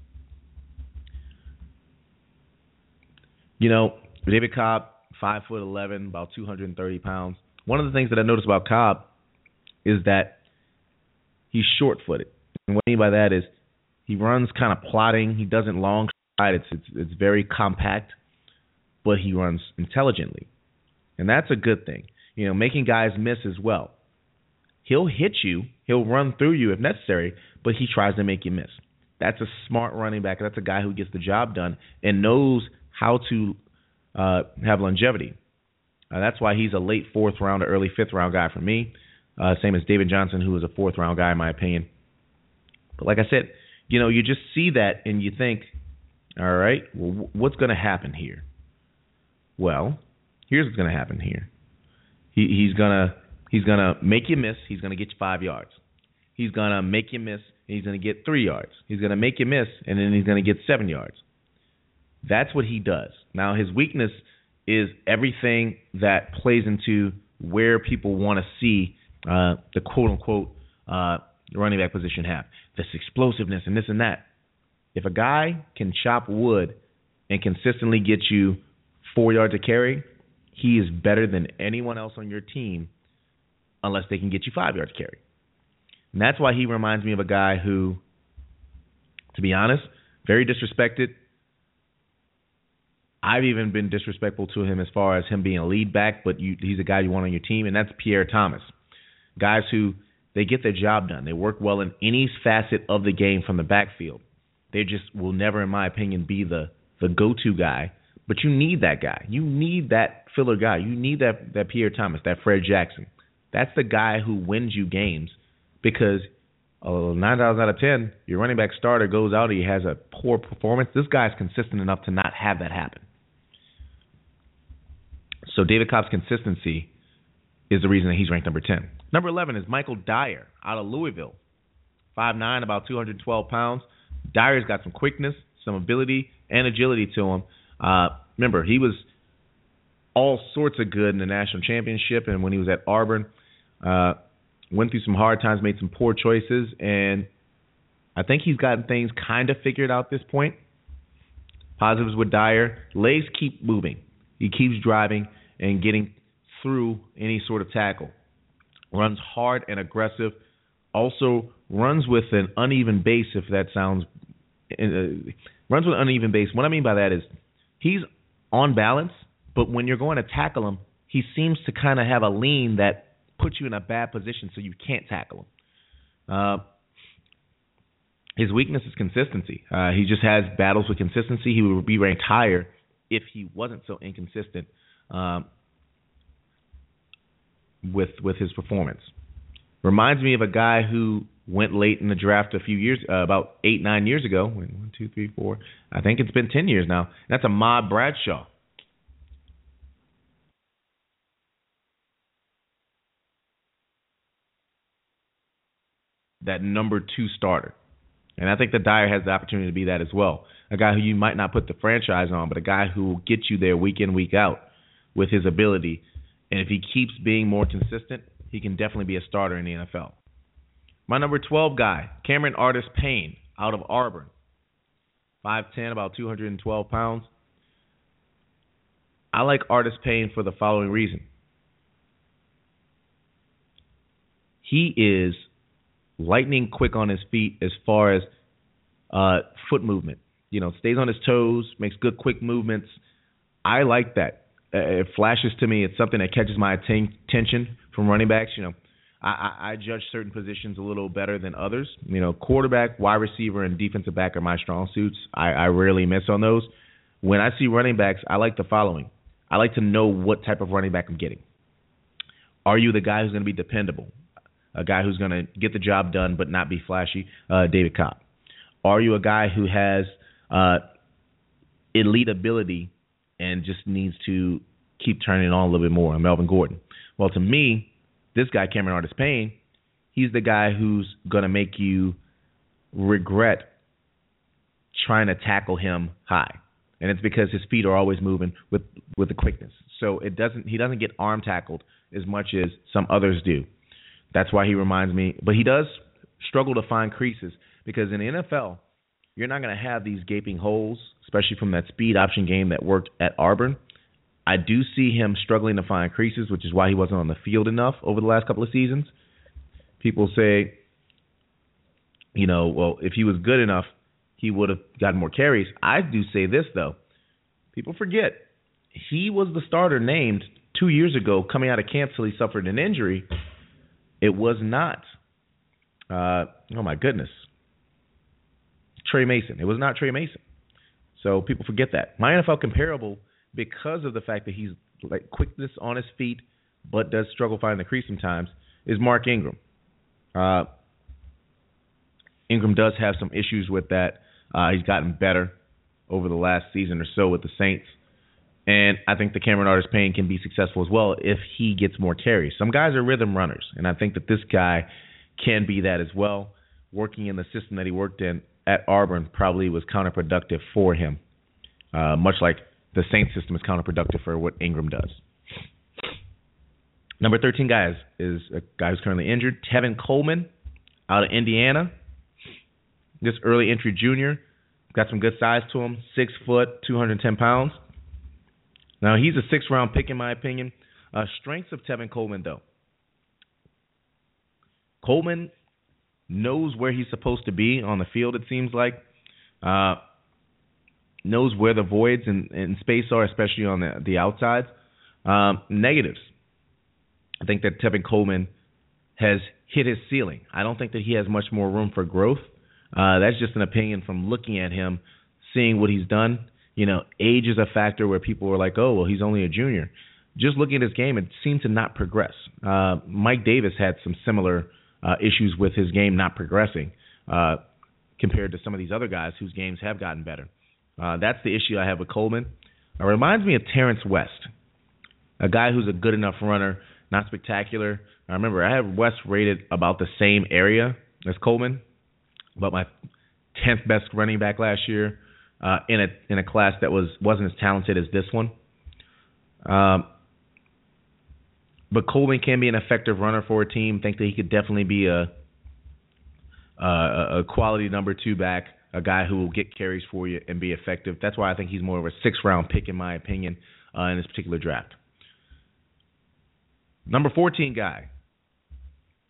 You know, David Cobb, five foot eleven, about two hundred thirty pounds. One of the things that I noticed about Cobb is that he's short-footed. And what I mean by that is he runs kind of plotting. He doesn't long stride. It's, it's, it's very compact, but he runs intelligently. And that's a good thing. You know, making guys miss as well. He'll hit you. He'll run through you if necessary, but he tries to make you miss. That's a smart running back. That's a guy who gets the job done and knows how to uh, have longevity. Uh, that's why he's a late fourth round or early fifth round guy for me. Uh, same as David Johnson, who is a fourth round guy in my opinion. But like I said, you know, you just see that and you think, all right, well, what's going to happen here? Well, here's what's going to happen here. He, he's gonna he's gonna make you miss. He's gonna get you five yards. He's gonna make you miss. And he's gonna get three yards. He's gonna make you miss, and then he's gonna get seven yards. That's what he does. Now, his weakness is everything that plays into where people want to see uh, the quote-unquote uh, running back position have. This explosiveness and this and that. If a guy can chop wood and consistently get you four yards a carry, he is better than anyone else on your team unless they can get you five yards a carry. And that's why he reminds me of a guy who, to be honest, very disrespected. I've even been disrespectful to him as far as him being a lead back, but you, he's a guy you want on your team, and that's Pierre Thomas. Guys who, they get their job done. They work well in any facet of the game from the backfield. They just will never, in my opinion, be the, the go-to guy, but you need that guy. You need that filler guy. You need that, that Pierre Thomas, that Fred Jackson. That's the guy who wins you games because uh, nine times out of ten, your running back starter goes out and he has a poor performance. This guy's consistent enough to not have that happen. So David Cobb's consistency is the reason that he's ranked number ten. Number eleven is Michael Dyer out of Louisville. five nine, about two hundred twelve pounds. Dyer's got some quickness, some ability, and agility to him. Uh, remember, he was all sorts of good in the national championship, and when he was at Auburn, uh, went through some hard times, made some poor choices, and I think he's gotten things kind of figured out at this point. Positives with Dyer. Legs keep moving. He keeps driving and getting through any sort of tackle. runs hard and aggressive, also runs with an uneven base, if that sounds uh, runs with an uneven base. What I mean by that is he's on balance, but when you're going to tackle him, he seems to kind of have a lean that puts you in a bad position so you can't tackle him. Uh, his weakness is consistency. Uh, he just has battles with consistency. He would be ranked higher if he wasn't so inconsistent um, with with his performance. Reminds me of a guy who went late in the draft a few years, uh, about eight, nine years ago. One, two, three, four. I think it's been ten years now. That's Ahmad Bradshaw. That number two starter. And I think that Dyer has the opportunity to be that as well. A guy who you might not put the franchise on, but a guy who will get you there week in, week out with his ability. And if he keeps being more consistent, he can definitely be a starter in the N F L. My number twelve guy, Cameron Artis-Payne, out of Auburn. five ten, about two hundred twelve pounds. I like Artis-Payne for the following reason. He is lightning quick on his feet as far as uh, foot movement. You know, stays on his toes, makes good quick movements. I like that. Uh, it flashes to me. It's something that catches my atten- attention from running backs. You know, I, I, I judge certain positions a little better than others. You know, quarterback, wide receiver, and defensive back are my strong suits. I, I rarely miss on those. When I see running backs, I like the following. I like to know what type of running back I'm getting. Are you the guy who's going to be dependable? A guy who's going to get the job done but not be flashy, uh, David Cobb? Are you a guy who has uh, elite ability and just needs to keep turning it on a little bit more, Melvin Gordon? Well, to me, this guy, Cameron Artis-Payne, he's the guy who's going to make you regret trying to tackle him high. And it's because his feet are always moving with, with the quickness. So it doesn't he doesn't get arm tackled as much as some others do. That's why he reminds me. But he does struggle to find creases because in the N F L, you're not going to have these gaping holes, especially from that speed option game that worked at Auburn. I do see him struggling to find creases, which is why he wasn't on the field enough over the last couple of seasons. People say, you know, well, if he was good enough, he would have gotten more carries. I do say this, though. People forget. He was the starter named two years ago coming out of camp till he suffered an injury. It was not, uh, oh my goodness, Trey Mason. It was not Trey Mason. So people forget that. My N F L comparable, because of the fact that he's like quickness on his feet, but does struggle finding the crease sometimes, is Mark Ingram. Uh, Ingram does have some issues with that. Uh, he's gotten better over the last season or so with the Saints. And I think the Cameron Artis-Payne can be successful as well if he gets more carries. Some guys are rhythm runners, and I think that this guy can be that as well. Working in the system that he worked in at Auburn probably was counterproductive for him, uh, much like the Saints system is counterproductive for what Ingram does. Number thirteen guys is a guy who's currently injured, Tevin Coleman out of Indiana. This early entry junior, got some good size to him, six foot, two hundred ten pounds. Now, he's a sixth-round pick, in my opinion. Uh, strengths of Tevin Coleman, though. Coleman knows where he's supposed to be on the field, it seems like. Uh, knows where the voids and, and space are, especially on the, the outsides. Um, negatives. I think that Tevin Coleman has hit his ceiling. I don't think that he has much more room for growth. Uh, that's just an opinion from looking at him, seeing what he's done. You know, age is a factor where people are like, oh, well, he's only a junior. Just looking at his game, it seemed to not progress. Uh, Mike Davis had some similar uh, issues with his game not progressing uh, compared to some of these other guys whose games have gotten better. Uh, that's the issue I have with Coleman. It reminds me of Terrence West, a guy who's a good enough runner, not spectacular. I remember I have West rated about the same area as Coleman, about my tenth best running back last year. Uh, in a in a class that was wasn't as talented as this one, um, but Coleman can be an effective runner for a team. Think that he could definitely be a a, a quality number two back, a guy who will get carries for you and be effective. That's why I think he's more of a sixth round pick in my opinion uh, in this particular draft. Number fourteen guy,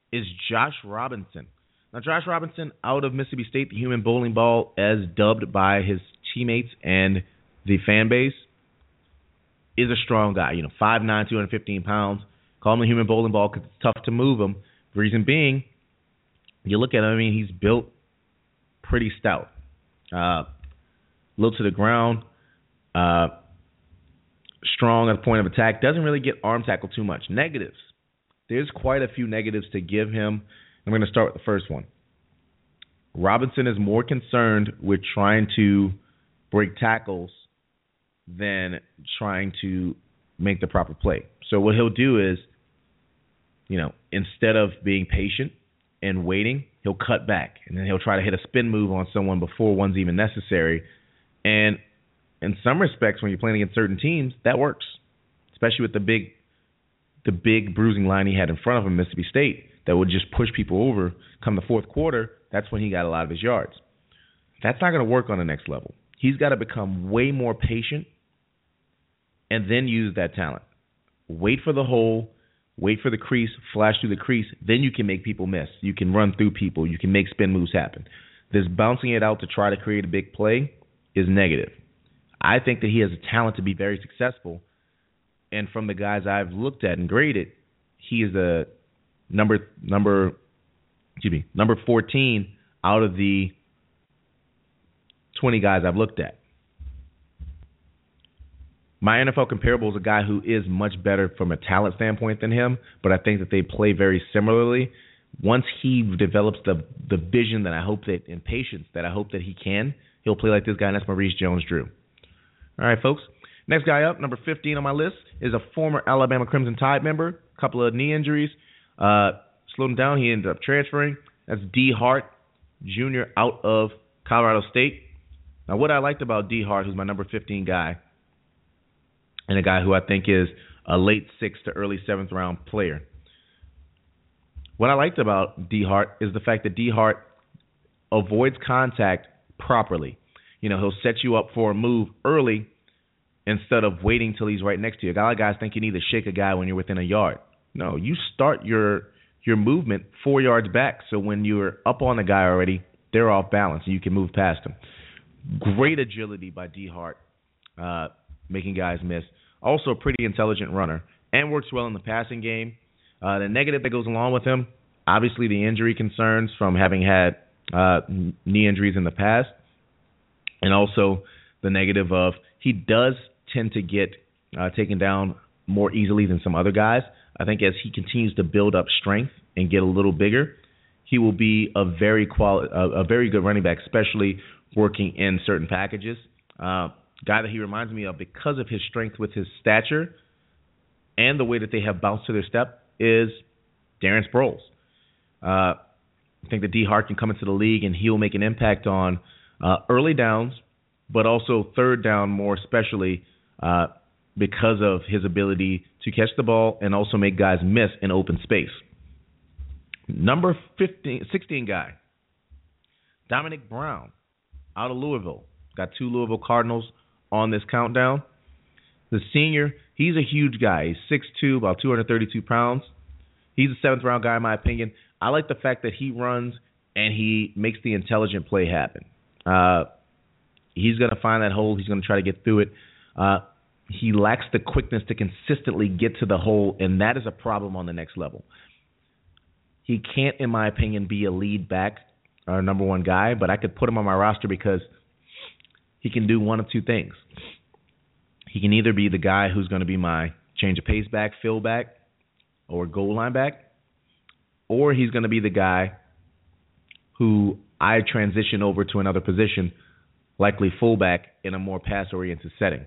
is Josh Robinson. Now, Josh Robinson, out of Mississippi State, the human bowling ball, as dubbed by his teammates and the fan base, is a strong guy. You know, five nine, two hundred fifteen pounds. Call him the human bowling ball because it's tough to move him. The reason being, you look at him, I mean, he's built pretty stout. Uh, low to the ground, uh, strong at the point of attack. Doesn't really get arm tackle too much. Negatives. There's quite a few negatives to give him. I'm going to start with the first one. Robinson is more concerned with trying to break tackles than trying to make the proper play. So what he'll do is, you know, instead of being patient and waiting, he'll cut back, and then he'll try to hit a spin move on someone before one's even necessary. And in some respects, when you're playing against certain teams, that works, especially with the big the big bruising line he had in front of him, Mississippi State, that would just push people over. Come the fourth quarter, that's when he got a lot of his yards. That's not going to work on the next level. He's got to become way more patient and then use that talent. Wait for the hole, wait for the crease, flash through the crease, then you can make people miss. You can run through people. You can make spin moves happen. This bouncing it out to try to create a big play is negative. I think that he has a talent to be very successful, and from the guys I've looked at and graded, he is a number number excuse me number fourteen out of the twenty guys I've looked at. My N F L comparable is a guy who is much better from a talent standpoint than him, but I think that they play very similarly. Once he develops the the vision that I hope that and patience that I hope that he can, he'll play like this guy, and that's Maurice Jones-Drew. All right, folks. Next guy up, number fifteen on my list, is a former Alabama Crimson Tide member. A couple of knee injuries. Uh, slowed him down. He ended up transferring. That's D. Hart, Junior out of Colorado State. Now, what I liked about D. Hart, who's my number fifteen guy, and a guy who I think is a late sixth to early seventh round player. What I liked about D. Hart is the fact that D. Hart avoids contact properly. You know, he'll set you up for a move early instead of waiting till he's right next to you. A lot of guys think you need to shake a guy when you're within a yard. No, you start your your movement four yards back, so when you're up on the guy already, they're off balance and you can move past them. Great agility by D. Hart, uh, making guys miss. Also a pretty intelligent runner and works well in the passing game. Uh, the negative that goes along with him, obviously the injury concerns from having had uh, knee injuries in the past, and also the negative of he does tend to get uh, taken down more easily than some other guys. I think as he continues to build up strength and get a little bigger, he will be a very quali- a, a very good running back, especially working in certain packages. Uh, guy that he reminds me of because of his strength with his stature and the way that they have bounced to their step is Darren Sproles. Uh, I think that D. Hart can come into the league and he'll make an impact on uh, early downs, but also third down more especially uh, because of his ability to catch the ball and also make guys miss in open space. Number fifteen, sixteen guy, Dominic Brown, out of Louisville. Got two Louisville Cardinals on this countdown. The senior, he's a huge guy. He's six two, about two hundred thirty-two pounds. He's a seventh round guy in my opinion. I like the fact that he runs and he makes the intelligent play happen. Uh, he's going to find that hole. He's going to try to get through it. Uh, he lacks the quickness to consistently get to the hole, and that is a problem on the next level. He can't, in my opinion, be a lead back or number one guy, but I could put him on my roster because he can do one of two things. He can either be the guy who's going to be my change of pace back, fill back, or goal line back, or he's going to be the guy who I transition over to another position, likely fullback in a more pass-oriented setting.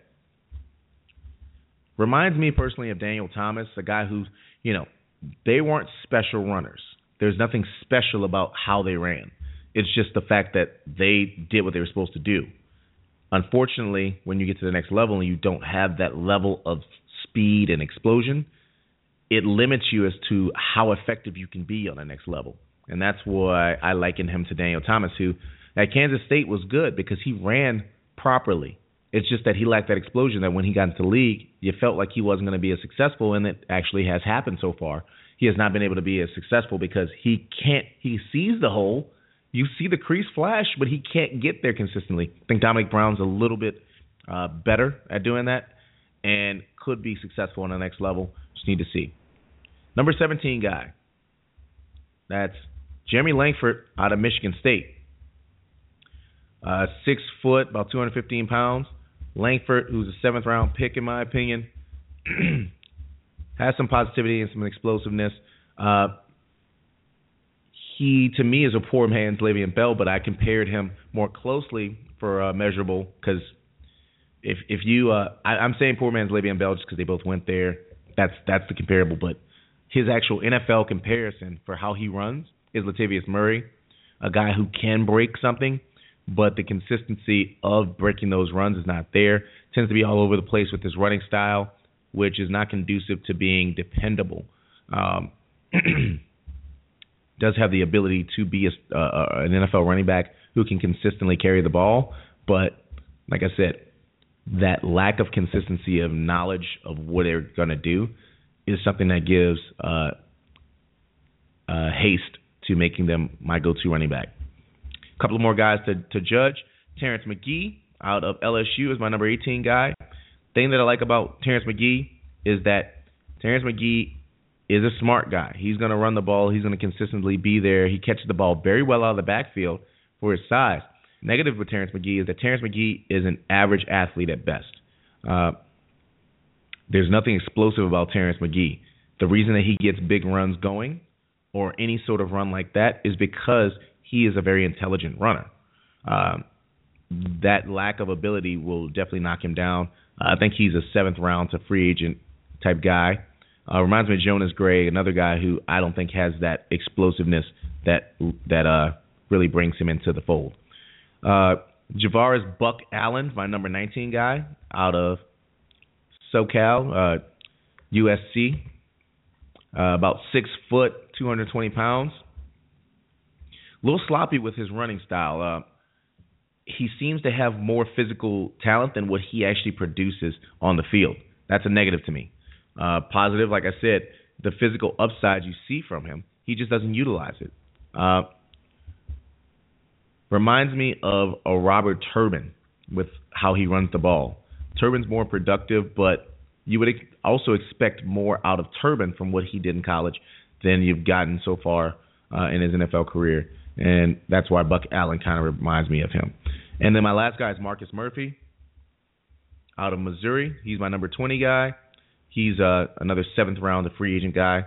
Reminds me personally of Daniel Thomas, a guy who's, you know, they weren't special runners. There's nothing special about how they ran. It's just the fact that they did what they were supposed to do. Unfortunately, when you get to the next level and you don't have that level of speed and explosion, it limits you as to how effective you can be on the next level. And that's why I liken him to Daniel Thomas, who at Kansas State was good because he ran properly. It's just that he lacked that explosion that when he got into the league, you felt like he wasn't going to be as successful, and it actually has happened so far. he has not been able to be as successful because he can't. He sees the hole. You see the crease flash, but he can't get there consistently. I think Dominic Brown's a little bit uh, better at doing that and could be successful on the next level. Just need to see. Number seventeen guy. That's Jeremy Langford out of Michigan State. Uh, six foot, about two hundred fifteen pounds. Langford, who's a seventh round pick in my opinion, has some positivity and some explosiveness. Uh, He, to me, is a poor man's Le'Veon Bell, but I compared him more closely for uh, measurable because if if you, uh, I, I'm saying poor man's Le'Veon Bell just because they both went there. That's that's the comparable, but his actual N F L comparison for how he runs is Latavius Murray, a guy who can break something, but the consistency of breaking those runs is not there. Tends to be all over the place with his running style, which is not conducive to being dependable. Um, does have the ability to be a, uh, an N F L running back who can consistently carry the ball. But like I said, that lack of consistency of knowledge of what they're going to do is something that gives uh, uh, haste to making them my go-to running back. A couple of more guys to, to judge. Terrence McGee out of L S U is my number eighteen guy. Thing that I like about Terrence McGee is that Terrence McGee is a smart guy. He's going to run the ball. He's going to consistently be there. He catches the ball very well out of the backfield for his size. Negative with Terrence McGee is that Terrence McGee is an average athlete at best. Uh, there's nothing explosive about Terrence McGee. The reason that he gets big runs going or any sort of run like that is because he is a very intelligent runner. Um, that lack of ability will definitely knock him down. Uh, I think he's a seventh round to free agent type guy. Uh, reminds me of Jonas Gray, another guy who I don't think has that explosiveness that that uh, really brings him into the fold. Uh, Javaris Buck Allen, my number nineteen guy out of SoCal, uh, U S C, uh, about six foot, two hundred twenty pounds. A little sloppy with his running style. Uh, he seems to have more physical talent than what he actually produces on the field. That's a negative to me. Uh, positive, like I said, the physical upside you see from him, he just doesn't utilize it. Uh, reminds me of a Robert Turbin with how he runs the ball. Turbin's more productive, but you would ex- also expect more out of Turbin from what he did in college than you've gotten so far uh, in his N F L career, and that's why Buck Allen kind of reminds me of him. And then my last guy is Marcus Murphy out of Missouri. He's my number twenty guy. He's uh, another seventh round, a free agent guy.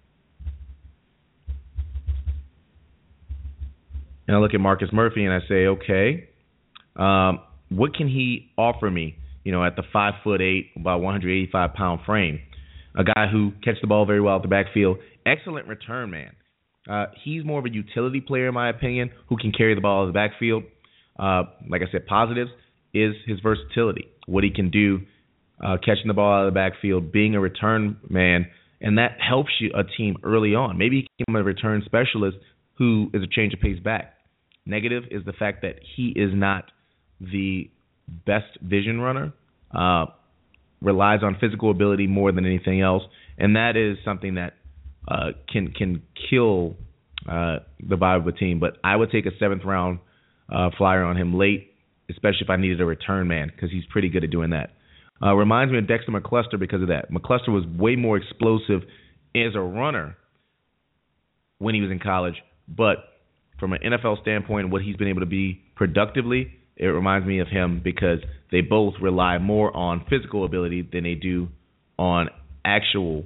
And I look at Marcus Murphy and I say, okay, um, what can he offer me? You know, at the five foot eight, about one hundred eighty-five pound frame, a guy who catches the ball very well at the backfield, excellent return man. Uh, he's more of a utility player, in my opinion, who can carry the ball at the backfield. Uh, like I said, positives is his versatility, what he can do. Uh, catching the ball out of the backfield, being a return man, and that helps you a team early on. Maybe he can become a return specialist who is a change of pace back. Negative is the fact that he is not the best vision runner, uh, relies on physical ability more than anything else, and that is something that uh, can can kill uh, the vibe of a team. But I would take a seventh round uh, flyer on him late, especially if I needed a return man, because he's pretty good at doing that. Uh, reminds me of Dexter McCluster because of that. McCluster was way more explosive as a runner when he was in college, but from an N F L standpoint, what he's been able to be productively, it reminds me of him because they both rely more on physical ability than they do on actual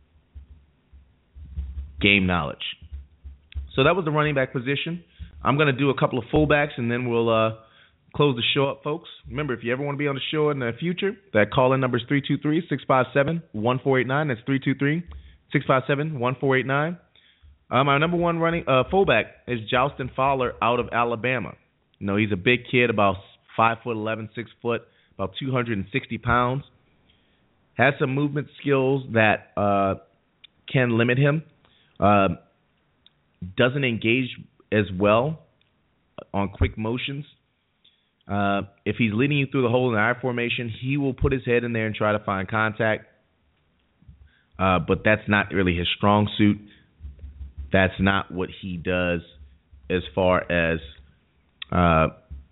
game knowledge. So that was the running back position. I'm going to do a couple of fullbacks, and then we'll uh, close the show up, folks. Remember, if you ever want to be on the show in the future, that call-in number is three two three, six five seven, one four eight nine. That's three two three, six five seven, one four eight nine. Um, our number one running uh, fullback is Justin Fowler out of Alabama. You know, he's a big kid, about five foot eleven, six foot, about two hundred sixty pounds. Has some movement skills that uh, can limit him. Uh, doesn't engage as well on quick motions. Uh, if he's leading you through the hole in the I formation, he will put his head in there and try to find contact. uh, but that's not really his strong suit. That's not what he does as far as uh,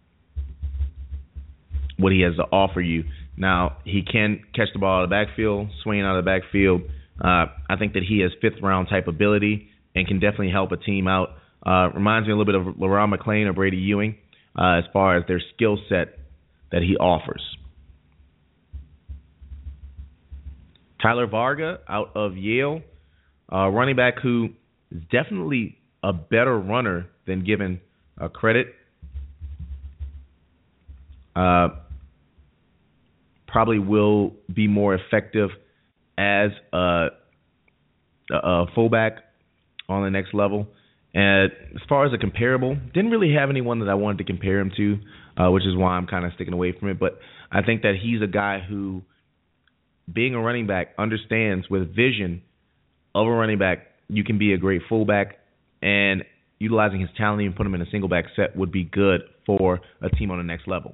what he has to offer you. Now, he can catch the ball out of the backfield, swing out of the backfield. Uh, I think that he has fifth-round type ability and can definitely help a team out. Uh, reminds me a little bit of LeRon McClain or Brady Ewing uh, as far as their skill set that he offers. Tyler Varga out of Yale, uh, running back who is definitely a better runner than given uh, credit. Uh, probably will be more effective as a, a fullback on the next level. And as far as a comparable, didn't really have anyone that I wanted to compare him to, uh, which is why I'm kind of sticking away from it. But I think that he's a guy who, being a running back, understands with vision of a running back, you can be a great fullback, and utilizing his talent and put him in a single back set would be good for a team on the next level.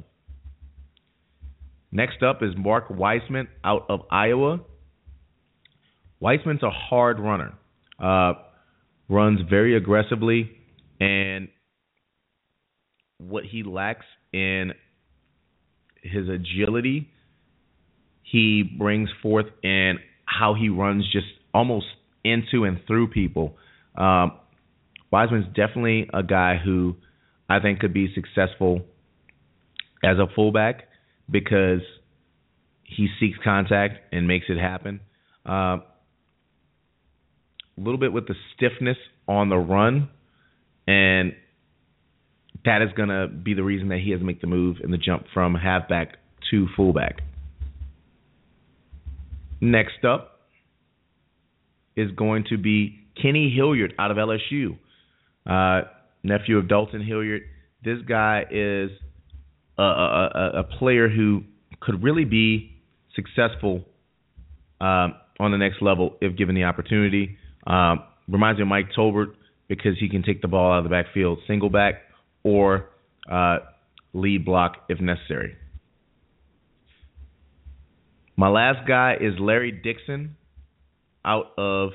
Next up is Mark Weissman out of Iowa. Weissman's a hard runner, uh, runs very aggressively, and what he lacks in his agility, he brings forth in how he runs just almost into and through people. Um, Weissman's definitely a guy who I think could be successful as a fullback because he seeks contact and makes it happen. Uh, a little bit with the stiffness on the run, and that is going to be the reason that he has to make the move and the jump from halfback to fullback. Next up is going to be Kenny Hilliard out of L S U, uh, nephew of Dalton Hilliard. This guy is a, a, a player who could really be successful um, on the next level if given the opportunity. Um, reminds me of Mike Tolbert because he can take the ball out of the backfield, single back, or uh, lead block if necessary. My last guy is Larry Dixon out of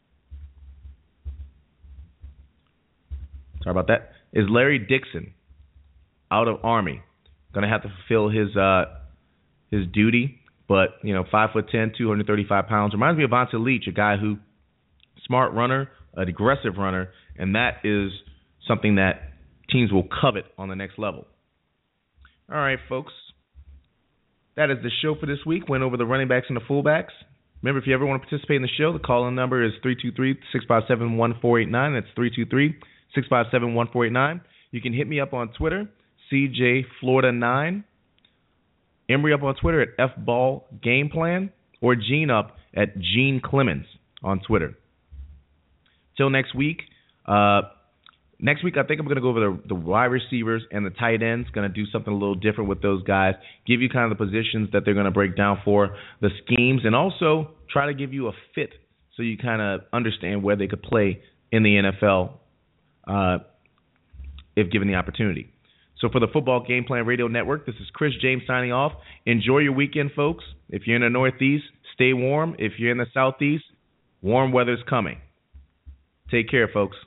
sorry about that. Is Larry Dixon out of Army. Gonna have to fulfill his uh, his duty, but you know, five foot ten, two hundred thirty-five pounds. Reminds me of Vonta Leach, a guy who smart runner, an aggressive runner, and that is something that teams will covet on the next level. All right, folks. That is the show for this week. Went over the running backs and the fullbacks. Remember, if you ever want to participate in the show, the call-in number is three two three, six five seven, one four eight nine. That's three two three, six five seven, one four eight nine. You can hit me up on Twitter, C J Florida nine. Emory up on Twitter at F Ball Game Plan, or Gene up at Gene Clemens on Twitter. Till next week. Uh, next week, I think I'm going to go over the, the wide receivers and the tight ends. Going to do something a little different with those guys. Give you kind of the positions that they're going to break down for, the schemes, and also try to give you a fit so you kind of understand where they could play in the N F L uh, if given the opportunity. So for the Football Game Plan Radio Network, this is Chris James signing off. Enjoy your weekend, folks. If you're in the Northeast, stay warm. If you're in the Southeast, warm weather's coming. Take care, folks.